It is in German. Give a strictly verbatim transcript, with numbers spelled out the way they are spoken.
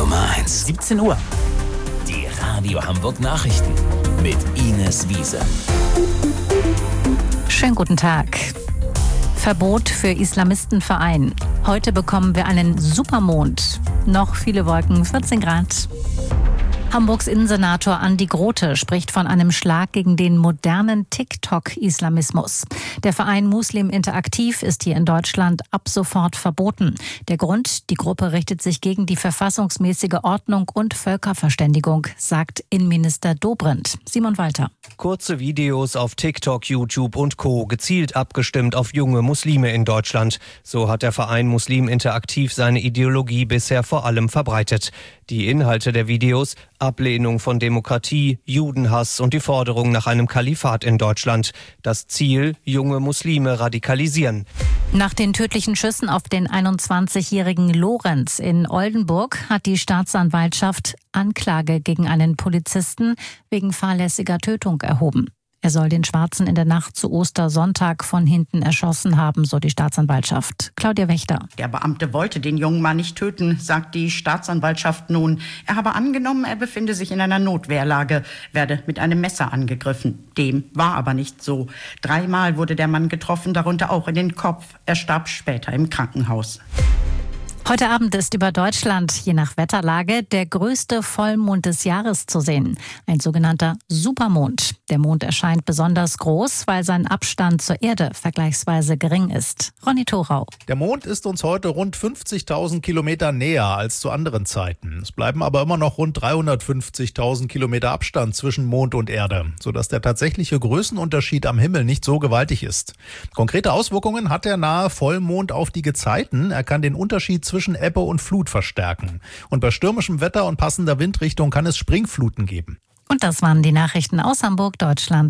Nummer eins. siebzehn Uhr. Die Radio Hamburg Nachrichten mit Ines Wiese. Schönen guten Tag. Verbot für Islamistenverein. Heute bekommen wir einen Supermond. Noch viele Wolken, vierzehn Grad. Hamburgs Innensenator Andi Grote spricht von einem Schlag gegen den modernen TikTok-Islamismus. Der Verein Muslim Interaktiv ist hier in Deutschland ab sofort verboten. Der Grund, die Gruppe richtet sich gegen die verfassungsmäßige Ordnung und Völkerverständigung, sagt Innenminister Dobrindt. Simon Walter. Kurze Videos auf TikTok, YouTube und Co. gezielt abgestimmt auf junge Muslime in Deutschland. So hat der Verein Muslim Interaktiv seine Ideologie bisher vor allem verbreitet. Die Inhalte der Videos: Ablehnung von Demokratie, Judenhass und die Forderung nach einem Kalifat in Deutschland. Das Ziel: junge Muslime radikalisieren. Nach den tödlichen Schüssen auf den einundzwanzigjährigen Lorenz in Oldenburg hat die Staatsanwaltschaft Anklage gegen einen Polizisten wegen fahrlässiger Tötung erhoben. Er soll den Schwarzen in der Nacht zu Ostersonntag von hinten erschossen haben, so die Staatsanwaltschaft. Claudia Wächter. Der Beamte wollte den jungen Mann nicht töten, sagt die Staatsanwaltschaft nun. Er habe angenommen, er befinde sich in einer Notwehrlage, werde mit einem Messer angegriffen. Dem war aber nicht so. Dreimal wurde der Mann getroffen, darunter auch in den Kopf. Er starb später im Krankenhaus. Heute Abend ist über Deutschland, je nach Wetterlage, der größte Vollmond des Jahres zu sehen. Ein sogenannter Supermond. Der Mond erscheint besonders groß, weil sein Abstand zur Erde vergleichsweise gering ist. Ronny Thorau. Der Mond ist uns heute rund fünfzigtausend Kilometer näher als zu anderen Zeiten. Es bleiben aber immer noch rund dreihundertfünfzigtausend Kilometer Abstand zwischen Mond und Erde, sodass der tatsächliche Größenunterschied am Himmel nicht so gewaltig ist. Konkrete Auswirkungen hat der nahe Vollmond auf die Gezeiten. Er kann den Unterschied zwischen Ebbe und Flut verstärken. Und bei stürmischem Wetter und passender Windrichtung kann es Springfluten geben. Und das waren die Nachrichten aus Hamburg, Deutschland